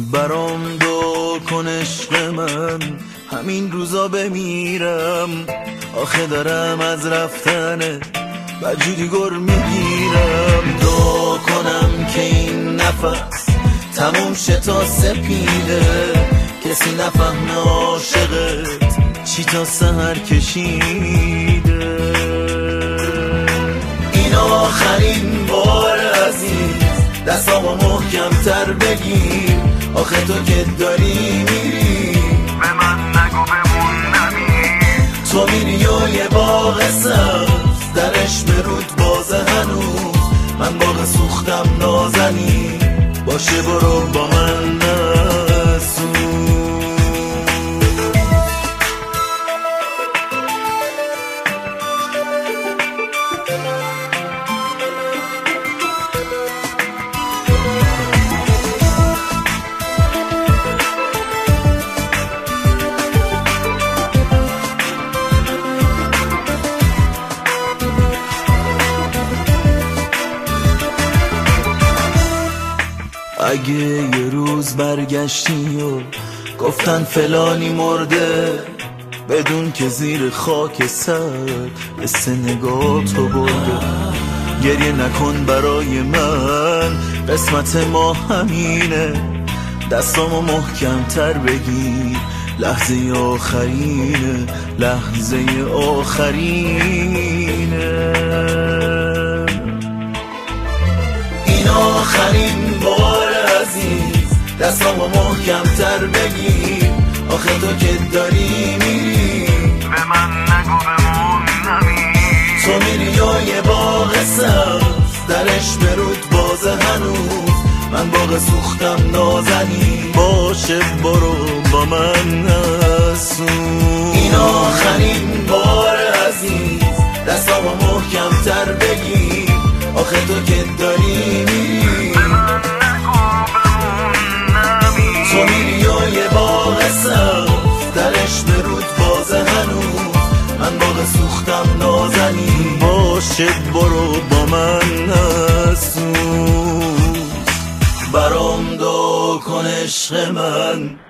برام دعا کن عشق من، همین روزا بمیرم. آخه دارم از رفتن وجودی گر میگیرم. دعا کنم که این نفس تموم شه تا سپیده، کسی نفهمه عاشقت چی تا سحر کشیده. این آخرین بار عزیز، دستامو محکم تر بگیر. آخه تو که داری میری، به من نگو بمونمی. تو میری و یه باغ سبز درش برود بازه هنوز. من باغ سوختم نازنی، باشه برو با من نسوز. اگه یه روز برگشتی و گفتن فلانی مرده، بدون که زیر خاک سر حس نگاه تو برده. گریه نکن برای من، قسمت ما همینه. دستامو محکم تر بگیر، لحظه آخرینه، لحظه آخرینه. این آخرین بار عزیز، دستامو محکم تر بگیر. آخه تو که داری میری، به من نگو بمونمی. تو میری و یه باغ سبز درش برود بازه هنوز. من باغ سوختم نازنی، باشه برو با من نسوز. این آخرین بار عزیز، دستامو محکم تر بگیر. آخه تو که داری میری، به من نگو بمونمی. تو میری و یه باغ سبز درش برود بازه هنوز. من باغ سوختم نازنی، باشه برو با من نسوز. برام دعا کن عشق من،